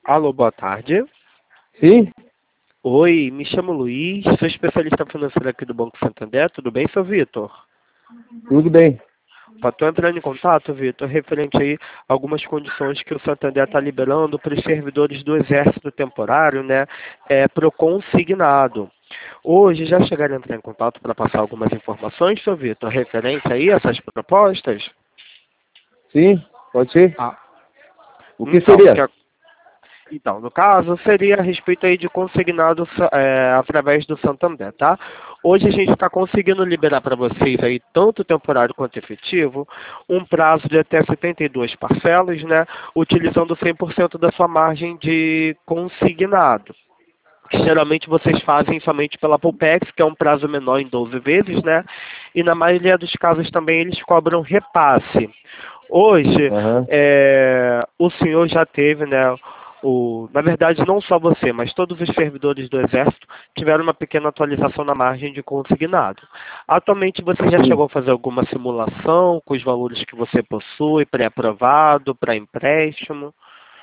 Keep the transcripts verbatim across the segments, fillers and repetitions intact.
Alô, boa tarde. Sim? Oi, me chamo Luiz, sou especialista financeiro aqui do Banco Santander. Tudo bem, seu Vitor? Tudo bem. Estou entrando em contato, Vitor, referente aí a algumas condições que o Santander está liberando para os servidores do Exército Temporário, né, é, para o consignado. Hoje já chegaram a entrar em contato para passar algumas informações, seu Vitor, referente aí a essas propostas? Sim, pode ser? Ah, O que então, seria? que a- então, no caso, seria a respeito aí de consignado é, através do Santander, tá? Hoje a gente está conseguindo liberar para vocês aí, tanto temporário quanto efetivo, um prazo de até setenta e duas parcelas, né? Utilizando cem por cento da sua margem de consignado. Que geralmente vocês fazem somente pela Pulpex, que é um prazo menor em doze vezes, né? E na maioria dos casos também eles cobram repasse. Hoje, Aham. é, o senhor já teve, né? O, na verdade, não só você, mas todos os servidores do Exército tiveram uma pequena atualização na margem de consignado. Atualmente, você já Sim. chegou a fazer alguma simulação com os valores que você possui, pré-aprovado, para empréstimo?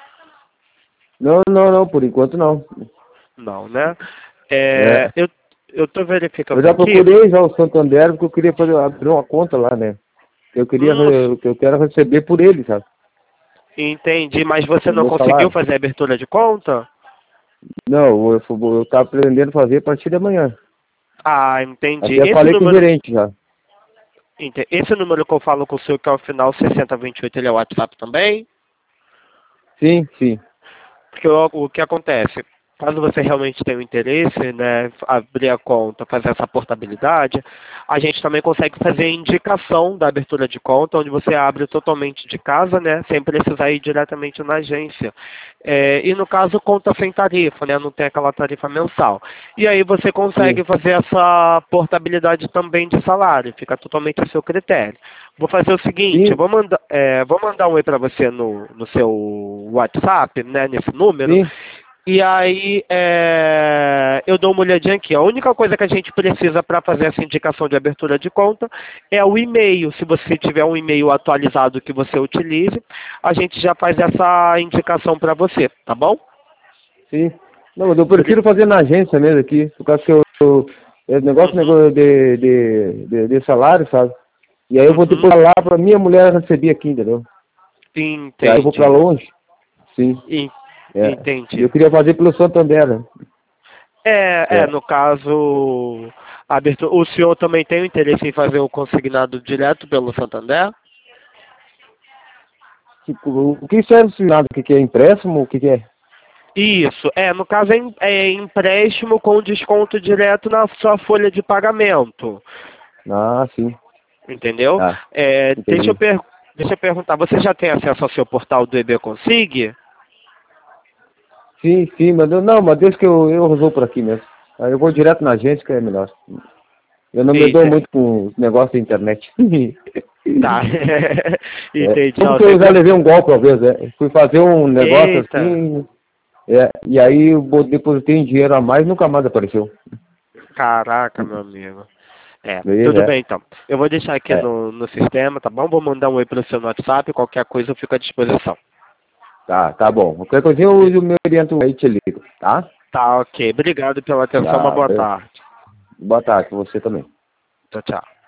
Não, não, não, por enquanto não. Não, né? É, É. eu eu estou Eu verificando já aqui. procurei já o Santander porque eu queria fazer, abrir uma conta lá, né? Eu queria, Hum, re- eu quero receber por ele, sabe? entendi, mas você O não meu conseguiu salário. fazer a abertura de conta? Não, eu, eu, eu tava pretendendo fazer a partir de amanhã. Ah, entendi. Até Esse falei com o número, gerente já. ente- esse número que eu falo com o senhor, que é o final sessenta vinte e oito, ele é o WhatsApp também? Sim, sim. Porque o, o que acontece? Caso você realmente tenha um interesse, né, abrir a conta, fazer essa portabilidade, a gente também consegue fazer indicação da abertura de conta, onde você abre totalmente de casa, né, sem precisar ir diretamente na agência. É, e no caso, conta sem tarifa, né, não tem aquela tarifa mensal. E aí você Sim. consegue fazer essa portabilidade também de salário, fica totalmente a seu critério. Vou fazer o seguinte, eu Sim, vou mandar, é, vou mandar um oi para você no, no seu WhatsApp, né, nesse número, sim. e aí é, eu dou uma olhadinha aqui. A única coisa que a gente precisa para fazer essa indicação de abertura de conta é o e-mail. Se você tiver um e-mail atualizado que você utilize, a gente já faz essa indicação para você, tá bom? Sim. Não, mas eu Bri- prefiro fazer na agência mesmo aqui, por causa que eu, eu é negócio, Uhum, negócio de, de, de, de salário, sabe? E aí eu vou uhum, depois lá pra minha mulher receber aqui, entendeu? E aí eu vou pra entendi. longe. Sim. En- É. E Entendi. eu queria fazer pelo Santander, né? É, é, É. no caso, a abertura, o senhor também tem o interesse em fazer o consignado direto pelo Santander? Tipo, o que serve esse nada? O que que é empréstimo? O que que é? Isso, é, no caso é, em- é empréstimo com desconto direto na sua folha de pagamento, Ah, sim. entendeu? Ah, É, deixa eu, entendi. per- deixa eu perguntar, você já tem acesso ao seu portal do E B Consig? Sim, sim, mas eu, não, mas deixa que eu, eu resolvo por aqui mesmo. Aí eu vou direto na agência que é melhor. Eu não me dou Eita, muito com os negócios da internet. tá, É, entendi, só não, porque sem eu já pro... levei um golpe uma vez, é. Fui fazer um negócio Eita, assim, é, e aí eu bo- depositei um dinheiro a mais e nunca mais apareceu. caraca, meu amigo. É, Aí, tudo é, bem então. Eu vou deixar aqui é, no, no sistema, tá bom? Vou mandar um oi pro seu WhatsApp, qualquer coisa eu fico à disposição. tá, tá bom. Qualquer coisinha eu, Bri- eu me oriento aí e te ligo, tá? Tá, ok. Obrigado pela atenção, uma Tá, boa be- tarde. boa tarde pra você também. Tchau, tchau.